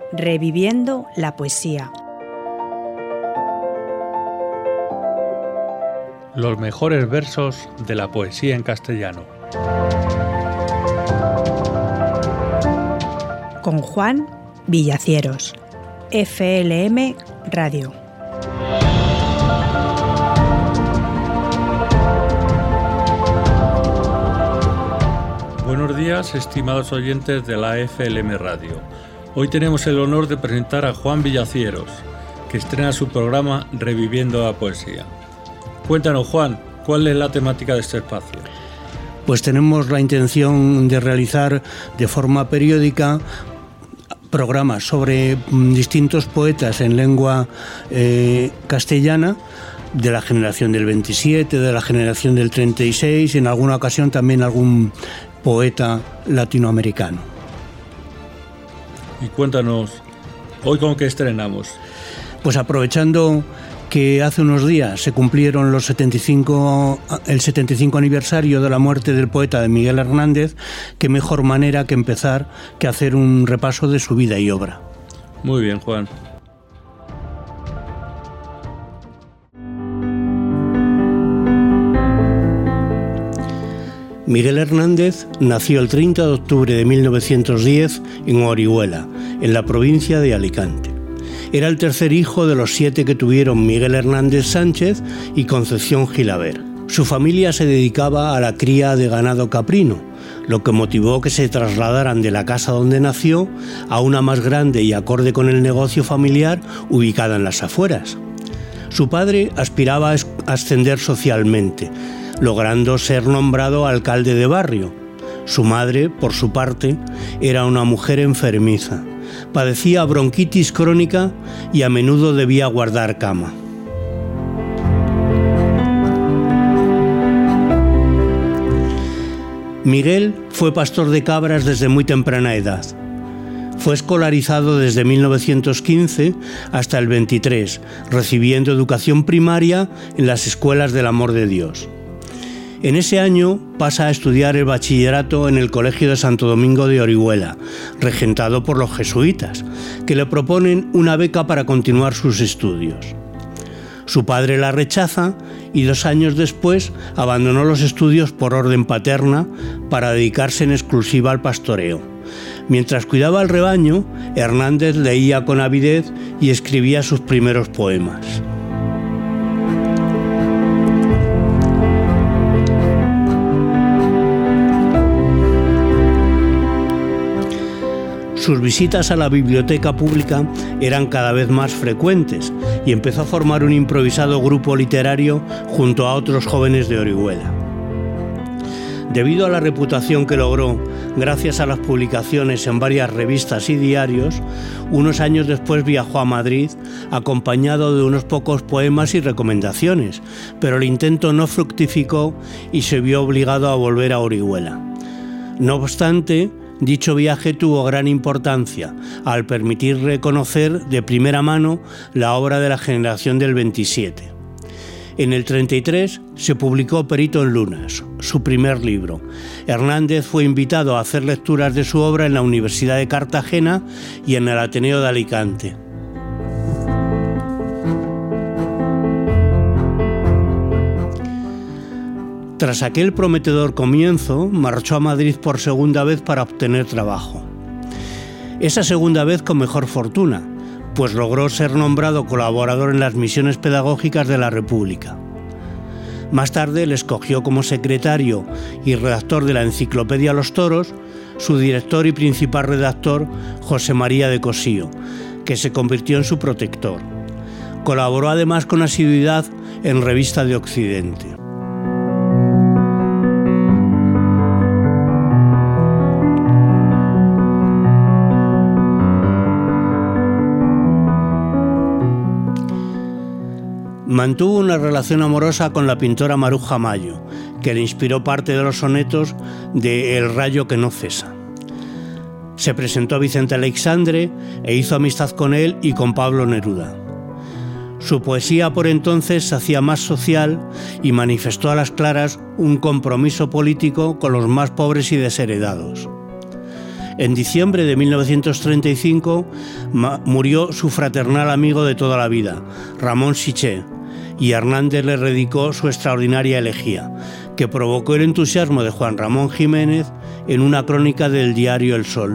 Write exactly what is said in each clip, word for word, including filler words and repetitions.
Reviviendo la poesía. Los mejores versos de la poesía en castellano. Con Juan Villacieros, F L M Radio. Buenos días, estimados oyentes de la F L M Radio. Hoy tenemos el honor de presentar a Juan Villacieros, que estrena su programa Reviviendo la Poesía. Cuéntanos, Juan, ¿cuál es la temática de este espacio? Pues tenemos la intención de realizar de forma periódica programas sobre distintos poetas en lengua eh, castellana, de la generación del veintisiete, de la generación del treinta y seis, y en alguna ocasión también algún poeta latinoamericano. Y cuéntanos, ¿hoy con qué estrenamos? Pues aprovechando que hace unos días se cumplieron los setenta y cinco, el setenta y cinco aniversario de la muerte del poeta de Miguel Hernández, qué mejor manera que empezar que hacer un repaso de su vida y obra. Muy bien, Juan. Miguel Hernández nació el treinta de octubre de mil novecientos diez en Orihuela, en la provincia de Alicante. Era el tercer hijo de los siete que tuvieron Miguel Hernández Sánchez y Concepción Gilaver. Su familia se dedicaba a la cría de ganado caprino, lo que motivó que se trasladaran de la casa donde nació a una más grande y acorde con el negocio familiar ubicada en las afueras. Su padre aspiraba a ascender socialmente, logrando ser nombrado alcalde de barrio. Su madre, por su parte, era una mujer enfermiza. Padecía bronquitis crónica y a menudo debía guardar cama. Miguel fue pastor de cabras desde muy temprana edad. Fue escolarizado desde mil novecientos quince hasta el veintitrés, recibiendo educación primaria en las escuelas del Amor de Dios. En ese año pasa a estudiar el bachillerato en el Colegio de Santo Domingo de Orihuela, regentado por los jesuitas, que le proponen una beca para continuar sus estudios. Su padre la rechaza y dos años después abandonó los estudios por orden paterna para dedicarse en exclusiva al pastoreo. Mientras cuidaba el rebaño, Hernández leía con avidez y escribía sus primeros poemas. Sus visitas a la biblioteca pública eran cada vez más frecuentes y empezó a formar un improvisado grupo literario junto a otros jóvenes de Orihuela. Debido a la reputación que logró gracias a las publicaciones en varias revistas y diarios, unos años después viajó a Madrid acompañado de unos pocos poemas y recomendaciones, pero el intento no fructificó y se vio obligado a volver a Orihuela. No obstante, dicho viaje tuvo gran importancia al permitirle conocer de primera mano la obra de la generación del veintisiete. En el treinta y tres se publicó Perito en Lunas, su primer libro. Hernández fue invitado a hacer lecturas de su obra en la Universidad de Cartagena y en el Ateneo de Alicante. Tras aquel prometedor comienzo, marchó a Madrid por segunda vez para obtener trabajo. Esa segunda vez con mejor fortuna, pues logró ser nombrado colaborador en las misiones pedagógicas de la República. Más tarde le escogió como secretario y redactor de la enciclopedia Los Toros su director y principal redactor, José María de Cosío, que se convirtió en su protector. Colaboró además con asiduidad en Revista de Occidente. Mantuvo una relación amorosa con la pintora Maruja Mayo, que le inspiró parte de los sonetos de El rayo que no cesa. Se presentó a Vicente Aleixandre e hizo amistad con él y con Pablo Neruda. Su poesía por entonces se hacía más social y manifestó a las claras un compromiso político con los más pobres y desheredados. En diciembre de mil novecientos treinta y cinco murió su fraternal amigo de toda la vida, Ramón Siché, y Hernández le dedicó su extraordinaria elegía, que provocó el entusiasmo de Juan Ramón Jiménez en una crónica del diario El Sol.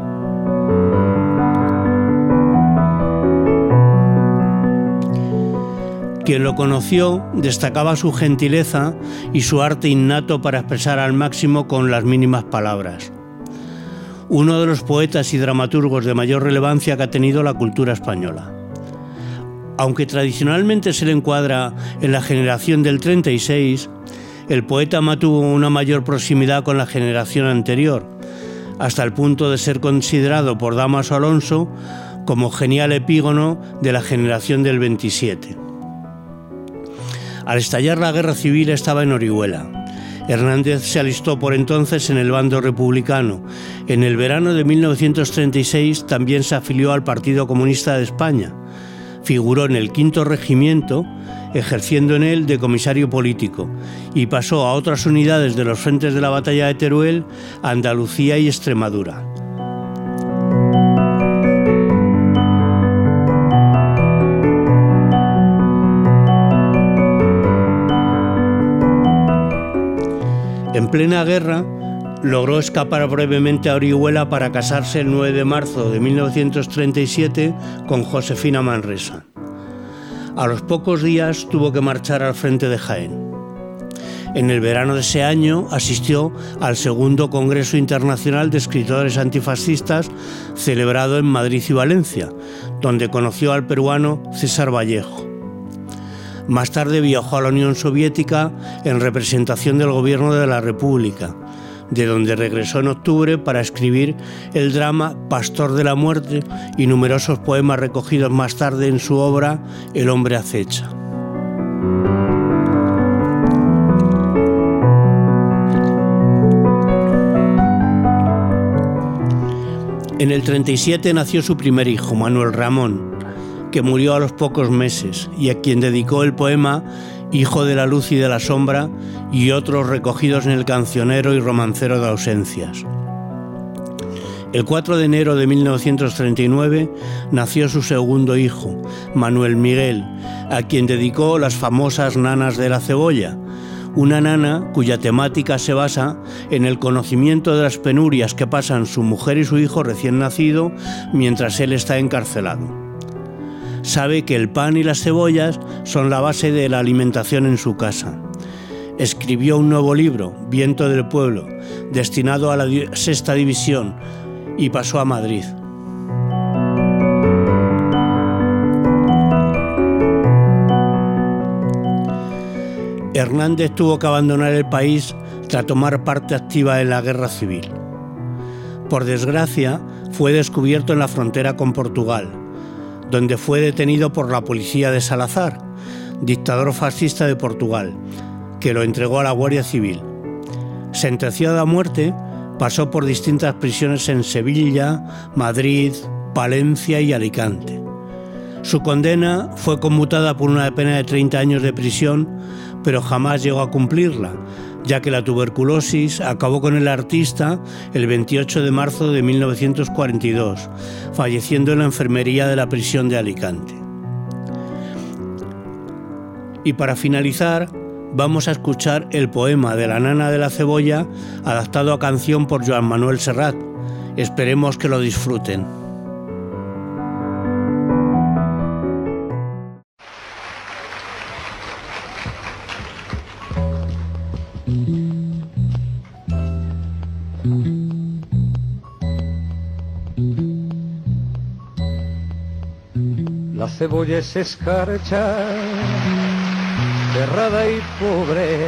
Quien lo conoció destacaba su gentileza y su arte innato para expresar al máximo con las mínimas palabras. Uno de los poetas y dramaturgos de mayor relevancia que ha tenido la cultura española. Aunque tradicionalmente se le encuadra en la generación del treinta y seis, el poeta mantuvo una mayor proximidad con la generación anterior, hasta el punto de ser considerado por Dámaso Alonso como genial epígono de la generación del veintisiete. Al estallar la guerra civil estaba en Orihuela. Hernández se alistó por entonces en el bando republicano. En el verano de mil novecientos treinta y seis también se afilió al Partido Comunista de España. Figuró en el quinto regimiento, ejerciendo en él de comisario político, y pasó a otras unidades de los frentes de la batalla de Teruel, Andalucía y Extremadura. En plena guerra, logró escapar brevemente a Orihuela para casarse el nueve de marzo de mil novecientos treinta y siete con Josefina Manresa. A los pocos días tuvo que marchar al frente de Jaén. En el verano de ese año asistió al segundo Congreso Internacional de Escritores Antifascistas celebrado en Madrid y Valencia, donde conoció al peruano César Vallejo. Más tarde viajó a la Unión Soviética en representación del Gobierno de la República, de donde regresó en octubre para escribir el drama Pastor de la Muerte y numerosos poemas recogidos más tarde en su obra El hombre acecha. En el treinta y siete nació su primer hijo, Manuel Ramón, que murió a los pocos meses y a quien dedicó el poema Hijo de la luz y de la sombra y otros recogidos en el Cancionero y Romancero de ausencias. El cuatro de enero de mil novecientos treinta y nueve nació su segundo hijo, Manuel Miguel, a quien dedicó las famosas Nanas de la Cebolla, una nana cuya temática se basa en el conocimiento de las penurias que pasan su mujer y su hijo recién nacido mientras él está encarcelado. Sabe que el pan y las cebollas son la base de la alimentación en su casa. Escribió un nuevo libro, Viento del Pueblo, destinado a la sexta división, y pasó a Madrid. Hernández tuvo que abandonar el país tras tomar parte activa en la guerra civil. Por desgracia, fue descubierto en la frontera con Portugal, donde fue detenido por la policía de Salazar, dictador fascista de Portugal, que lo entregó a la Guardia Civil. Sentenciado a muerte, pasó por distintas prisiones en Sevilla, Madrid, Palencia y Alicante. Su condena fue conmutada por una pena de treinta años de prisión, pero jamás llegó a cumplirla, ya que la tuberculosis acabó con el artista el veintiocho de marzo de mil novecientos cuarenta y dos, falleciendo en la enfermería de la prisión de Alicante. Y para finalizar, vamos a escuchar el poema de la Nana de la Cebolla, adaptado a canción por Joan Manuel Serrat. Esperemos que lo disfruten. La cebolla es escarcha, cerrada y pobre,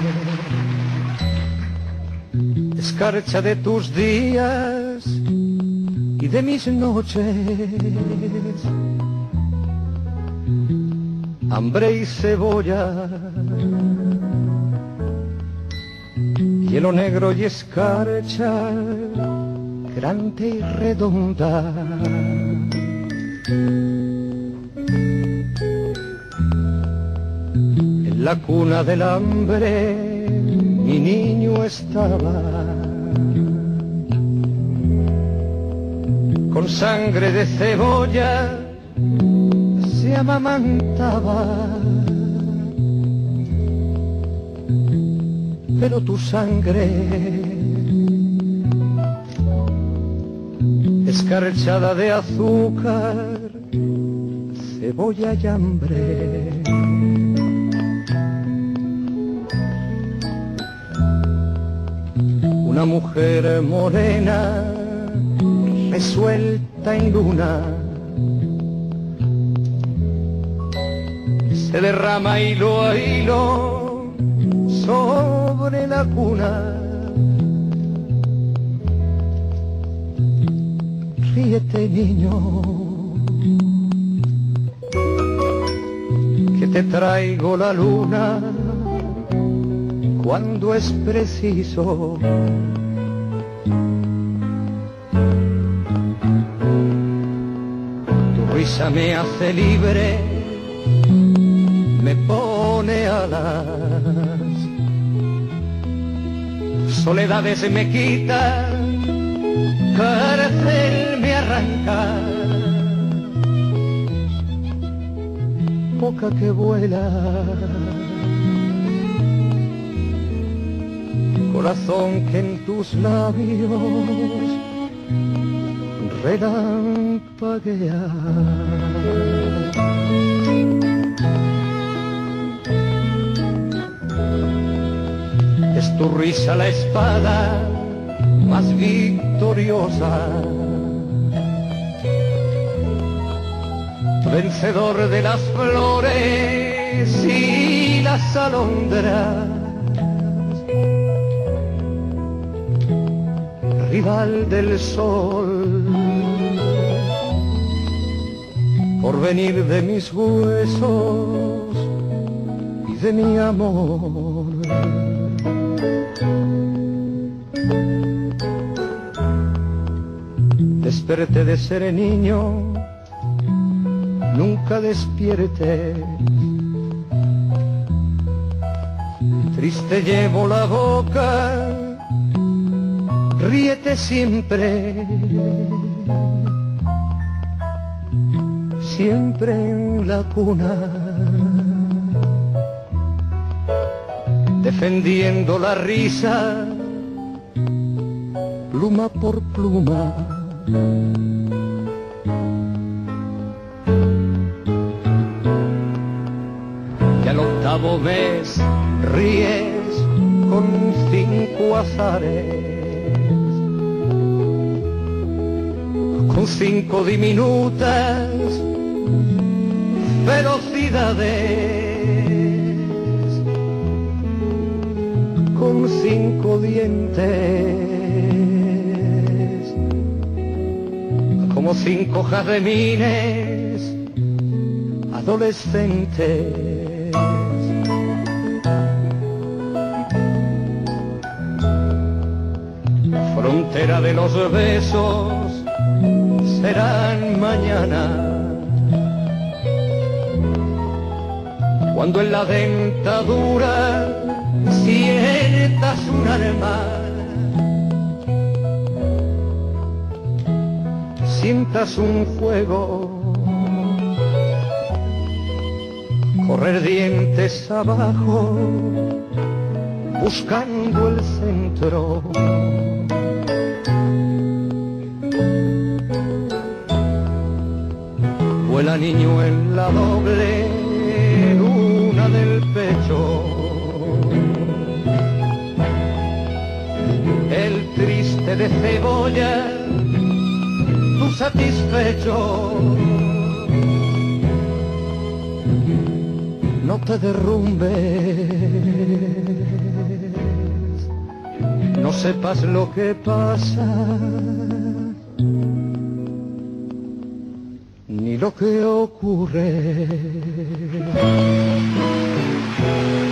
escarcha de tus días y de mis noches, hambre y cebolla, hielo negro y escarcha, grande y redonda. En la cuna del hambre mi niño estaba, con sangre de cebolla se amamantaba, pero tu sangre, escarchada de azúcar, cebolla y hambre, una mujer morena resuelta en luna se derrama hilo a hilo sobre la cuna. Ríete, niño, que te traigo la luna cuando es preciso. Tu risa me hace libre, me pone alas, soledades me quita, cárcel me arranca, boca que vuela, corazón que en tus labios relampaguea. Es tu risa la espada más victoriosa, vencedor de las flores y las alondras, rival del sol, porvenir de mis huesos y de mi amor. Desperté de ser niño, nunca despierte. Triste llevo la boca, ríete siempre, siempre en la cuna, defendiendo la risa, pluma por pluma. Y al octavo mes ríes con cinco azares, con cinco diminutas velocidades, con cinco dientes, como cinco jazmines adolescentes. Frontera de los besos serán mañana, cuando en la dentadura sientas un alma, sientas un fuego, correr dientes abajo, buscando el centro. Vuela niño en la doble luna del pecho, el triste de cebolla, tú satisfecho. No te derrumbes, no sepas lo que pasa, ni lo que ocurre.